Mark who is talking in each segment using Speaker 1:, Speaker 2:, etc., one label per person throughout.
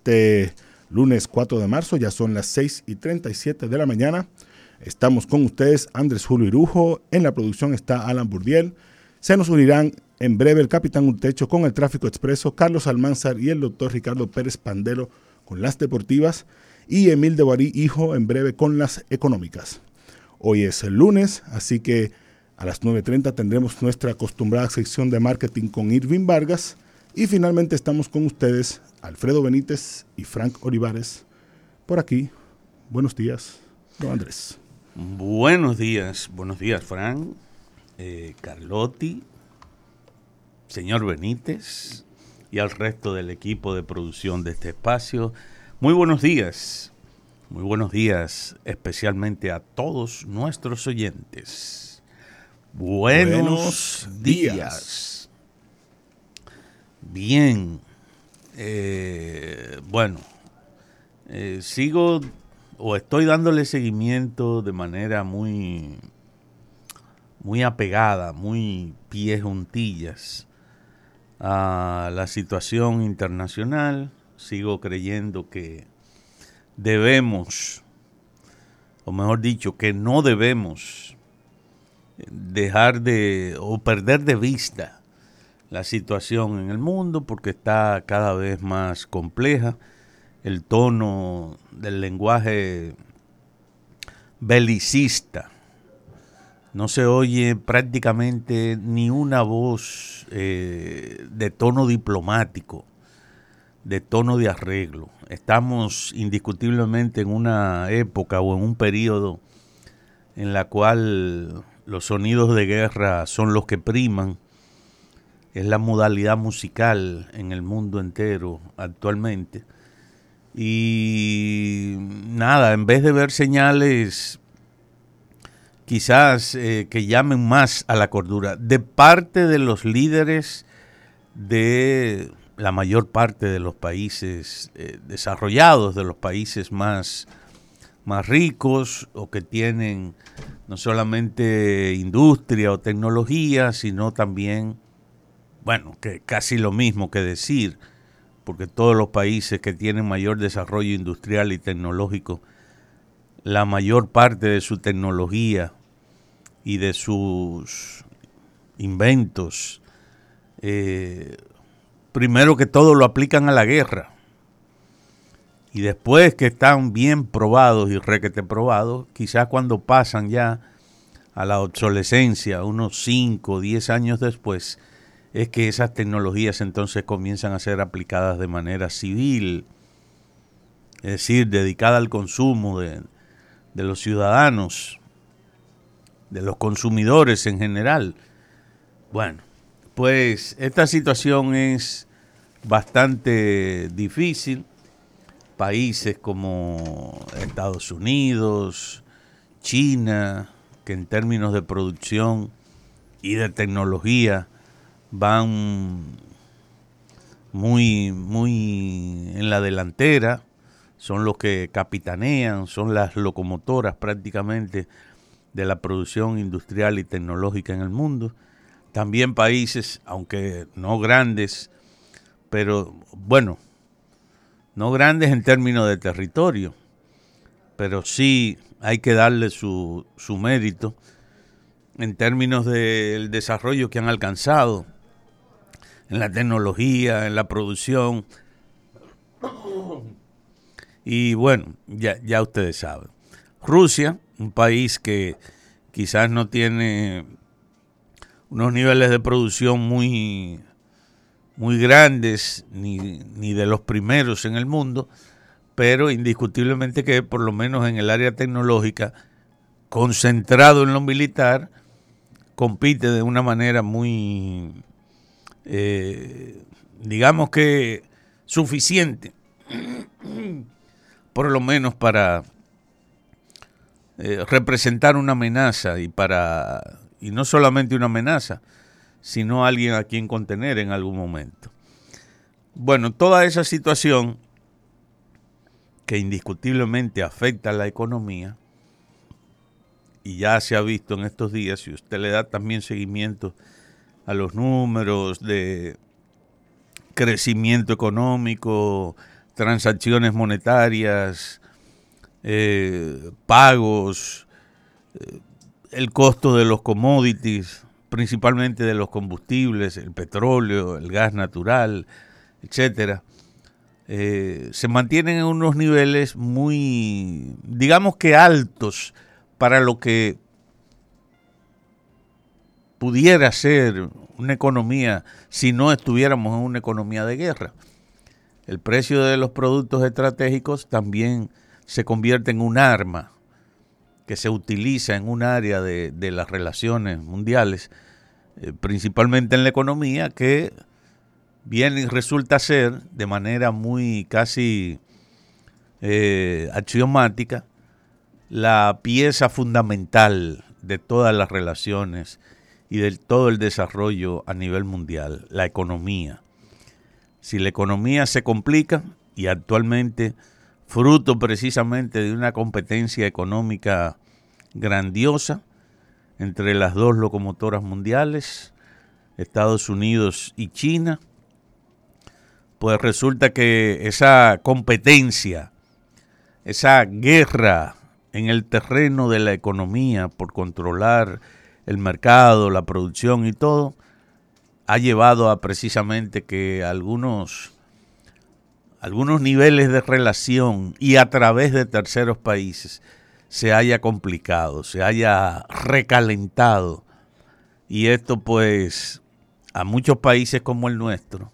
Speaker 1: este lunes 4 de marzo. Ya son las 6:37 de la mañana. Estamos con ustedes, Andrés Julio Irujo. En la producción está Alan Burdiel. Se nos unirán en breve el capitán Urtecho con el tráfico expreso, Carlos Almanzar y el doctor Ricardo Pérez Pandelo con las deportivas y Emil de Boarí, hijo, en breve con las económicas. Hoy es el lunes, así que a las 9:30 tendremos nuestra acostumbrada sección de marketing con Irving Vargas y finalmente estamos con ustedes, Alfredo Benítez y Frank Olivares. Por aquí, buenos días, don Andrés.
Speaker 2: Buenos días Frank, Carlotti, señor Benítez y al resto del equipo de producción de este espacio. Muy buenos días especialmente a todos nuestros oyentes. Buenos días. Bien, sigo o estoy dándole seguimiento de manera muy apegada, muy pies juntillas a la situación internacional. Sigo creyendo que debemos, o mejor dicho, que no debemos dejar de o perder de vista la situación en el mundo porque está cada vez más compleja. El tono del lenguaje belicista, no se oye prácticamente ni una voz de tono diplomático, de tono de arreglo. Estamos indiscutiblemente en una época o en un periodo en la cual los sonidos de guerra son los que priman. Es la modalidad musical en el mundo entero actualmente. Y nada, en vez de ver señales quizás que llamen más a la cordura de parte de los líderes de la mayor parte de los países desarrollados, de los países más ricos o que tienen no solamente industria o tecnología, sino también, que casi lo mismo que decir, porque todos los países que tienen mayor desarrollo industrial y tecnológico, la mayor parte de su tecnología y de sus inventos, primero que todo lo aplican a la guerra. Y después que están bien probados y requete probados, quizás cuando pasan ya a la obsolescencia, unos 5 o 10 años después, es que esas tecnologías entonces comienzan a ser aplicadas de manera civil, es decir, dedicada al consumo de los ciudadanos, de los consumidores en general. Bueno, pues esta situación es bastante difícil. Países como Estados Unidos, China, que en términos de producción y de tecnología van muy en la delantera, son los que capitanean, son las locomotoras prácticamente de la producción industrial y tecnológica en el mundo. También países, aunque no grandes, pero no grandes en términos de territorio, pero sí hay que darle su mérito en términos del desarrollo que han alcanzado en la tecnología, en la producción. Y ya ustedes saben. Rusia, un país que quizás no tiene unos niveles de producción muy grandes, ni de los primeros en el mundo, pero indiscutiblemente que por lo menos en el área tecnológica, concentrado en lo militar, compite de una manera muy, digamos que suficiente, por lo menos para representar una amenaza y no solamente una amenaza, sino alguien a quien contener en algún momento. Bueno, toda esa situación que indiscutiblemente afecta a la economía, y ya se ha visto en estos días, si usted le da también seguimiento a los números de crecimiento económico, transacciones monetarias, pagos, el costo de los commodities, principalmente de los combustibles, el petróleo, el gas natural, etcétera, se mantienen en unos niveles muy, digamos que altos para lo que pudiera ser una economía si no estuviéramos en una economía de guerra. El precio de los productos estratégicos también se convierte en un arma que se utiliza en un área de las relaciones mundiales, principalmente en la economía, que viene y resulta ser de manera muy casi axiomática la pieza fundamental de todas las relaciones y de todo el desarrollo a nivel mundial, la economía. Si la economía se complica, y actualmente fruto precisamente de una competencia económica grandiosa entre las dos locomotoras mundiales, Estados Unidos y China, pues resulta que esa competencia, esa guerra en el terreno de la economía por controlar el mercado, la producción y todo, ha llevado a precisamente que algunos niveles de relación y a través de terceros países se haya complicado, se haya recalentado. Y esto pues a muchos países como el nuestro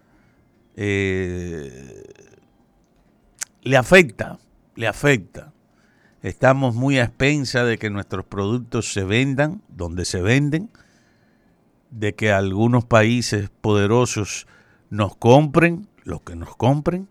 Speaker 2: le afecta. Estamos muy a expensas de que nuestros productos se vendan donde se venden, de que algunos países poderosos nos compren lo que nos compren,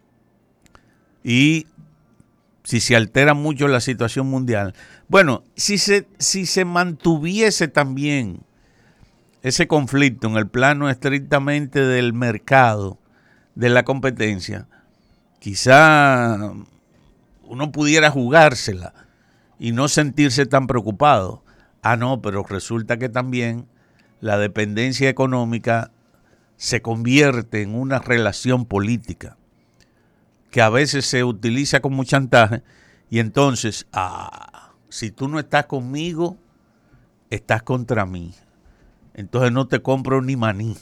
Speaker 2: y si se altera mucho la situación mundial, bueno, si se mantuviese también ese conflicto en el plano estrictamente del mercado, de la competencia, quizá uno pudiera jugársela y no sentirse tan preocupado. No, pero resulta que también la dependencia económica se convierte en una relación política que a veces se utiliza como chantaje, y entonces, si tú no estás conmigo, estás contra mí. Entonces no te compro ni maní,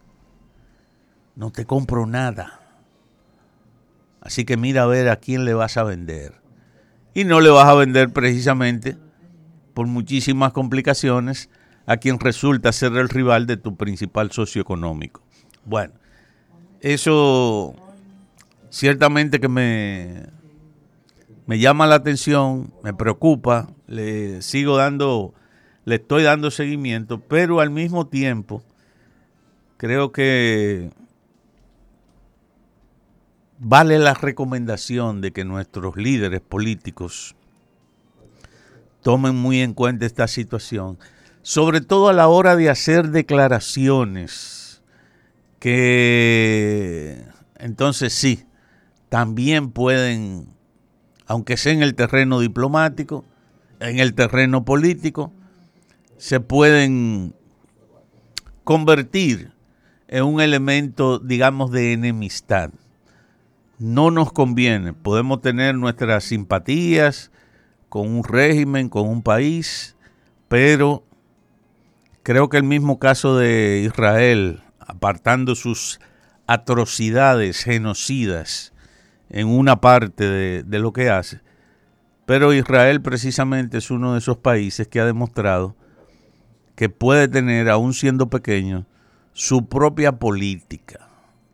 Speaker 2: no te compro nada. Así que mira a ver a quién le vas a vender. Y no le vas a vender precisamente, por muchísimas complicaciones, a quien resulta ser el rival de tu principal socio económico. Bueno, eso ciertamente que me llama la atención, me preocupa, le estoy dando seguimiento, pero al mismo tiempo creo que vale la recomendación de que nuestros líderes políticos tomen muy en cuenta esta situación, sobre todo a la hora de hacer declaraciones que entonces sí, también pueden, aunque sea en el terreno diplomático, en el terreno político, se pueden convertir en un elemento, digamos, de enemistad. No nos conviene. Podemos tener nuestras simpatías con un régimen, con un país, pero creo que el mismo caso de Israel, apartando sus atrocidades genocidas en una parte de lo que hace, pero Israel precisamente es uno de esos países que ha demostrado que puede tener, aún siendo pequeño, su propia política.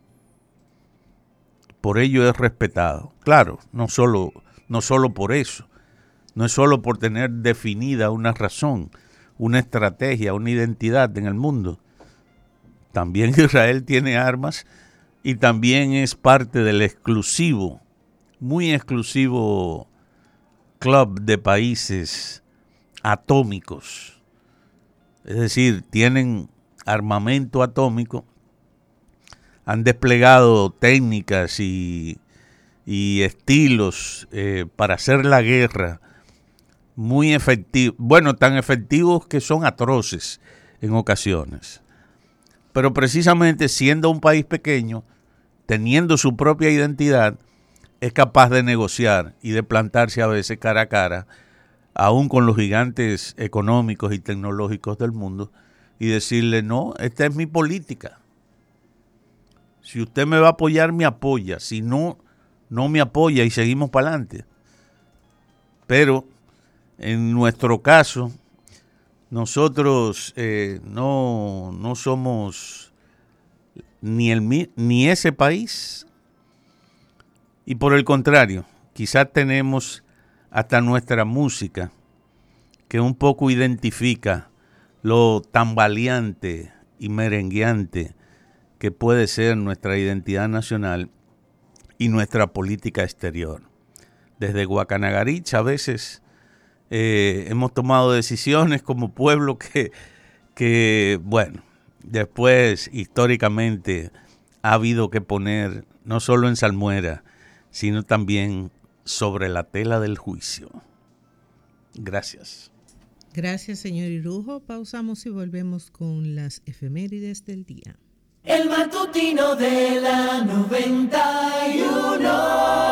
Speaker 2: Por ello es respetado. Claro, no solo por eso, no es solo por tener definida una razón, una estrategia, una identidad en el mundo. También Israel tiene armas y también es parte del exclusivo, muy exclusivo club de países atómicos. Es decir, tienen armamento atómico, han desplegado técnicas y estilos para hacer la guerra muy efectivos, bueno, tan efectivos que son atroces en ocasiones. Pero precisamente siendo un país pequeño, teniendo su propia identidad, es capaz de negociar y de plantarse a veces cara a cara, aún con los gigantes económicos y tecnológicos del mundo, y decirle, no, esta es mi política. Si usted me va a apoyar, me apoya. Si no, no me apoya y seguimos para adelante. Pero en nuestro caso, nosotros no somos ni ese país, y por el contrario, quizás tenemos hasta nuestra música que un poco identifica lo tambaleante y merengueante que puede ser nuestra identidad nacional y nuestra política exterior. Desde Guacanagarich a veces hemos tomado decisiones como pueblo que, bueno, después históricamente ha habido que poner no solo en salmuera, sino también sobre la tela del juicio. Gracias.
Speaker 3: Gracias, señor Irujo. Pausamos y volvemos con las efemérides del día.
Speaker 4: El matutino de la 91.